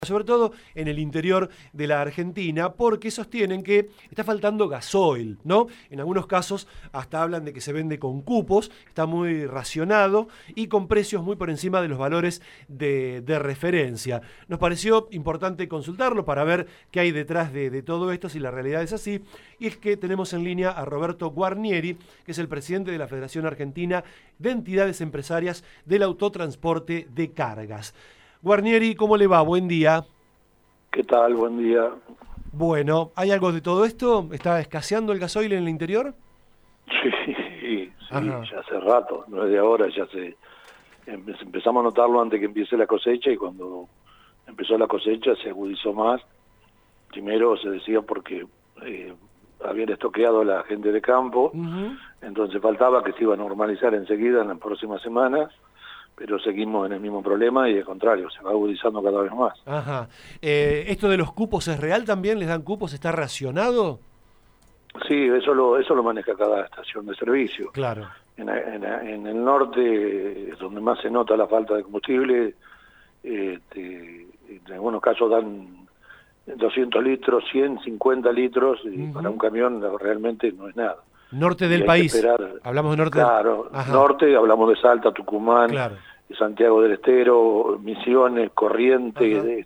sobre todo en el interior de la Argentina, porque sostienen que está faltando gasoil, ¿no? En algunos casos hasta hablan de que se vende con cupos, está muy racionado y con precios muy por encima de los valores de referencia. Nos pareció importante consultarlo para ver qué hay detrás de todo esto, si la realidad es así, y es que tenemos en línea a Roberto Guarnieri, que es el presidente de la Federación Argentina de Entidades Empresarias del Autotransporte de Cargas. Guarnieri, ¿cómo le va? Buen día. ¿Qué tal? Buen día. Bueno, ¿hay algo de todo esto? ¿Está escaseando el gasoil en el interior? Sí, ya hace rato, no es de ahora, empezamos a notarlo antes que empiece la cosecha, y cuando empezó la cosecha se agudizó más. Primero se decía porque habían estoqueado a la gente de campo, entonces faltaba que se iba a normalizar enseguida en las próximas semanas, pero seguimos en el mismo problema y al contrario, se va agudizando cada vez más. Ajá. ¿Esto de los cupos es real también? ¿Les dan cupos? ¿Está racionado? Sí, eso lo maneja cada estación de servicio. Claro. En el norte es donde más se nota la falta de combustible. En algunos casos dan 200 litros, 150 litros, y para un camión realmente no es nada. Norte del país. Hablamos de norte. Claro, norte, hablamos de Salta, Tucumán, claro, Santiago del Estero, Misiones, Corrientes,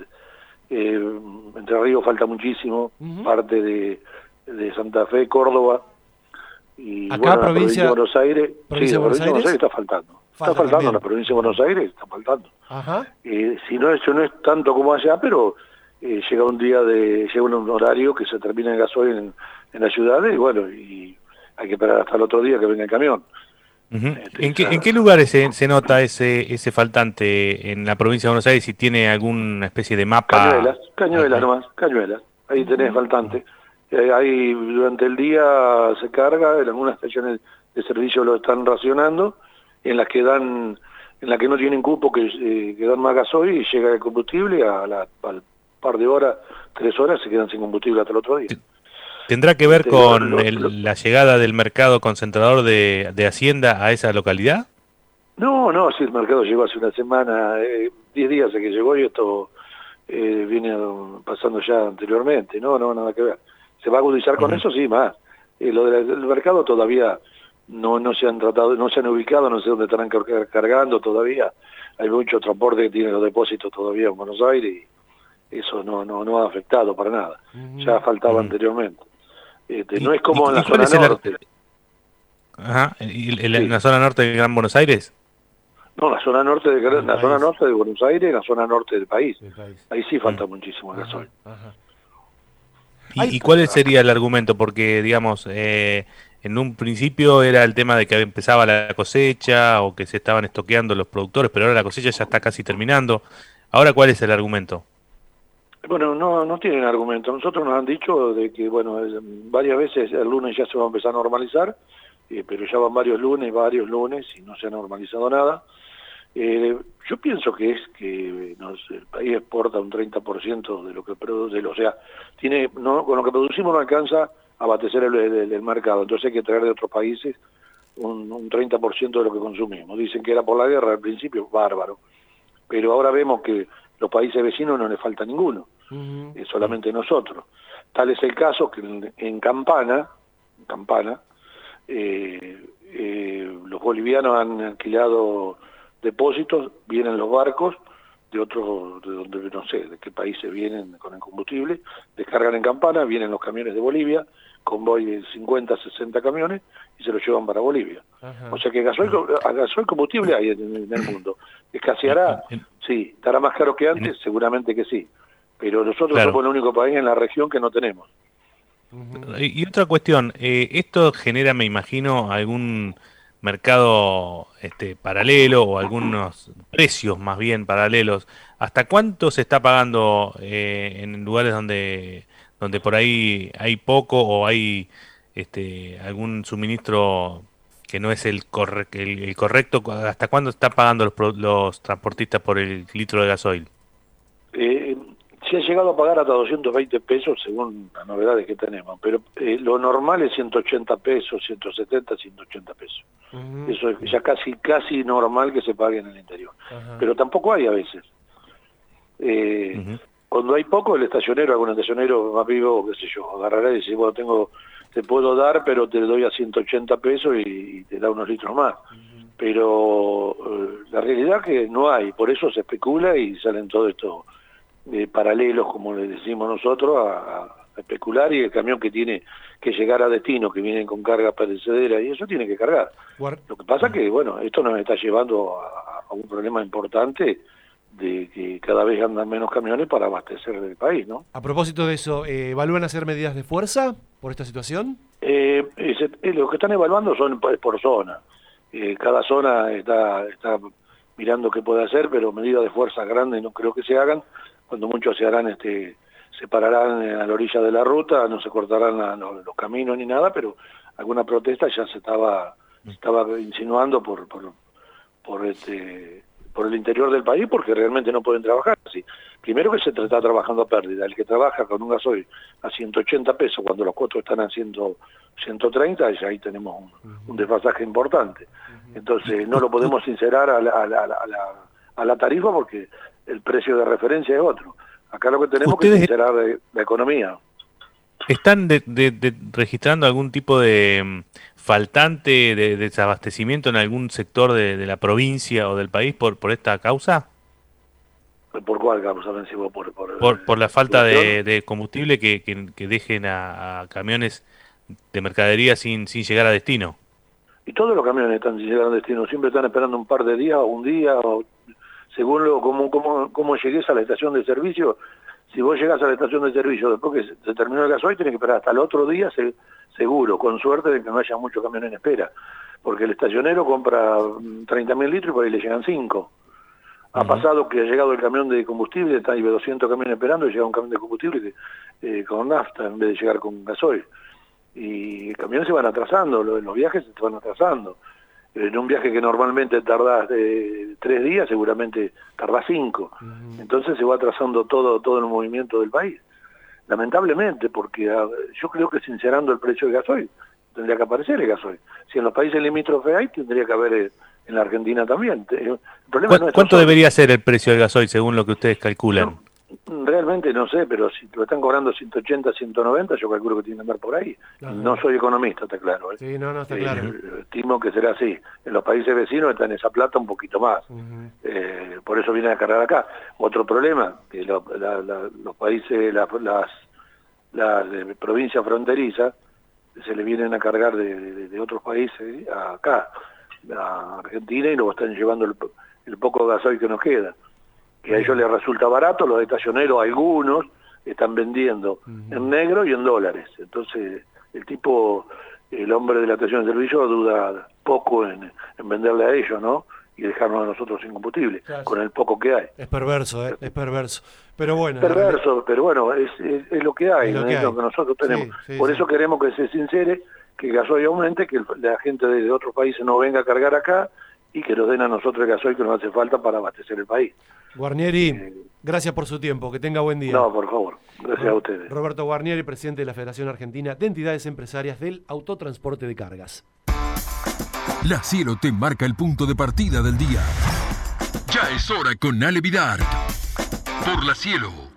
Entre Ríos falta muchísimo, parte de Santa Fe, Córdoba, y acá bueno, la provincia de Buenos Aires, ¿provincia de Buenos Aires está faltando. Está faltando en la provincia de Buenos Aires, está faltando. Si no, eso no es tanto como allá, pero llega un horario que se termina el gasoil en las ciudades, y bueno, y hay que esperar hasta el otro día que venga el camión. ¿En qué lugares se nota ese faltante en la provincia de Buenos Aires? Si tiene alguna especie de mapa. Cañuelas nomás, Cañuelas. Ahí tenés faltante. Ahí durante el día se carga, en algunas estaciones de servicio lo están racionando, en las que no tienen cupo, que dan más gasoil y llega el combustible, al par de horas, 3 horas, se quedan sin combustible hasta el otro día. ¿Tendrá que ver con la llegada del mercado concentrador de Hacienda a esa localidad? No, sí, el mercado llegó hace una semana, 10 días hace que llegó, y esto viene pasando ya anteriormente. No, nada que ver. ¿Se va a agudizar con eso? Sí, más. Lo del mercado todavía no se han tratado, no se han ubicado, no sé dónde estarán cargando todavía. Hay mucho transporte que tiene los depósitos todavía en Buenos Aires, y eso no ha afectado para nada. Ya faltaba anteriormente. No es como en la zona norte. ¿Y en la zona norte de Gran Buenos Aires? No, la zona norte de Buenos Aires, la zona norte del país. Ahí sí falta muchísimo gasoil. ¿Y cuál sería el argumento? Porque, digamos, en un principio era el tema de que empezaba la cosecha o que se estaban estoqueando los productores, pero ahora la cosecha ya está casi terminando. ¿Ahora cuál es el argumento? Bueno, no tienen argumento. Nosotros nos han dicho de que, bueno, varias veces el lunes ya se va a empezar a normalizar, pero ya van varios lunes y no se ha normalizado nada. Yo pienso que el país exporta un 30% de lo que produce, o sea, con lo que producimos no alcanza a abastecer el mercado, entonces hay que traer de otros países un 30% de lo que consumimos. Dicen que era por la guerra al principio, bárbaro, pero ahora vemos que los países vecinos no les falta ninguno, solamente nosotros. Tal es el caso que en Campana, los bolivianos han alquilado depósitos, vienen los barcos de donde no sé de qué países vienen con el combustible, descargan en Campana, vienen los camiones de Bolivia, convoy de 50, 60 camiones, y se los llevan para Bolivia. O sea que gasoil combustible hay en el mundo. ¿Escaseará? Sí. ¿Estará más caro que antes? Seguramente que sí. Pero nosotros somos el único país en la región que no tenemos. Y otra cuestión, esto genera, me imagino, algún mercado paralelo o algunos precios más bien paralelos. ¿Hasta cuánto se está pagando en lugares donde por ahí hay poco o hay algún suministro que no es el correcto? ¿Hasta cuándo está pagando los transportistas por el litro de gasoil? Se ha llegado a pagar hasta 220 pesos según las novedades que tenemos, pero lo normal es 180 pesos, 170, 180 pesos. Eso es ya casi normal que se pague en el interior. Pero tampoco hay a veces. Cuando hay poco, el estacionero, algún estacionero más vivo, qué sé yo, agarrará y dice, bueno, te puedo dar, pero te doy a 180 pesos y te da unos litros más. Pero la realidad es que no hay, por eso se especula y salen todos estos paralelos, como le decimos nosotros, a especular, y el camión que tiene que llegar a destino, que vienen con carga perecedera, y eso tiene que cargar. Lo que pasa es que, bueno, esto nos está llevando a un problema importante de que cada vez andan menos camiones para abastecer el país, ¿no? A propósito de eso, ¿evalúan hacer medidas de fuerza por esta situación? Lo que están evaluando son por zona. Cada zona está mirando qué puede hacer, pero medidas de fuerza grandes no creo que se hagan. Cuando muchos se harán, se pararán a la orilla de la ruta, no se cortarán los caminos ni nada, pero alguna protesta ya se estaba insinuando por el interior del país, porque realmente no pueden trabajar así. Primero que se está trabajando a pérdida. El que trabaja con un gasoil a 180 pesos cuando los costos están a 130, ya ahí tenemos un desfasaje importante. Entonces no lo podemos sincerar a la tarifa porque el precio de referencia es otro. Acá lo que tenemos que sincerar la economía. ¿Están registrando algún tipo de faltante de desabastecimiento en algún sector de la provincia o del país por esta causa? ¿Por cuál causa? Por la falta de combustible que dejen a camiones de mercadería sin llegar a destino. Y todos los camiones están sin llegar a destino, siempre están esperando un par de días o un día, o según cómo llegues a la estación de servicio. Si vos llegás a la estación de servicio después que se terminó el gasoil, tenés que esperar hasta el otro día seguro, con suerte de que no haya mucho camión en espera, porque el estacionero compra 30.000 litros y por ahí le llegan 5. Ha pasado que ha llegado el camión de combustible, hay 200 camiones esperando y llega un camión de combustible con nafta en vez de llegar con gasoil. Y los camiones se van atrasando, los viajes se van atrasando. En un viaje que normalmente tardás 3 días, seguramente tardás 5. Entonces se va atrasando todo el movimiento del país. Lamentablemente, porque yo creo que sincerando el precio del gasoil, tendría que aparecer el gasoil. Si en los países limítrofes hay, tendría que haber en la Argentina también. El problema no es ¿Cuánto debería ser el precio del gasoil según lo que ustedes calculan? Realmente no sé, pero si lo están cobrando 180, 190, yo calculo que tiene que andar por ahí. No soy economista, está claro. Sí, no, está claro. Estimo que será así. En los países vecinos está en esa plata un poquito más. Por eso vienen a cargar acá. Otro problema, que los países, las provincias fronterizas, se le vienen a cargar de otros países acá, a Argentina, y luego están llevando el poco gasoil que nos queda. Que a ellos les resulta barato, los estacioneros, algunos, están vendiendo en negro y en dólares. Entonces, el hombre de la estación de servicio duda poco en venderle a ellos, ¿no? Y dejarnos a nosotros sin combustible, claro, con el poco que hay. Es perverso, es perverso. Pero bueno. Perverso, pero bueno, es lo que hay, es lo que nosotros tenemos. Por eso queremos que se sincere, que el gasoil aumente, que la gente de otros países no venga a cargar acá, y que nos den a nosotros el gasoil que nos hace falta para abastecer el país. Guarnieri, gracias por su tiempo, que tenga buen día. No, por favor, gracias a ustedes. Roberto Guarnieri, presidente de la Federación Argentina de Entidades Empresarias del Autotransporte de Cargas. La Cielo te marca el punto de partida del día. Ya es hora con Ale Vidart. Por La Cielo.